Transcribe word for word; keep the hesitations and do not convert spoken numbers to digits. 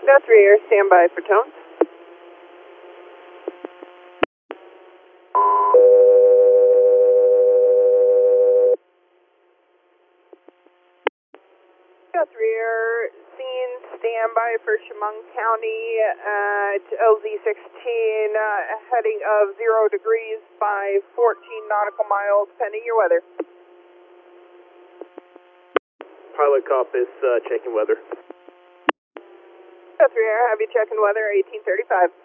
Go three air, stand by for tone. Go three air, scene, stand by for Chemung County at L Z sixteen, uh, heading of zero degrees by fourteen nautical miles, pending your weather. Pilot cop is uh, checking weather. Go three air, have you checking weather, eighteen thirty-five.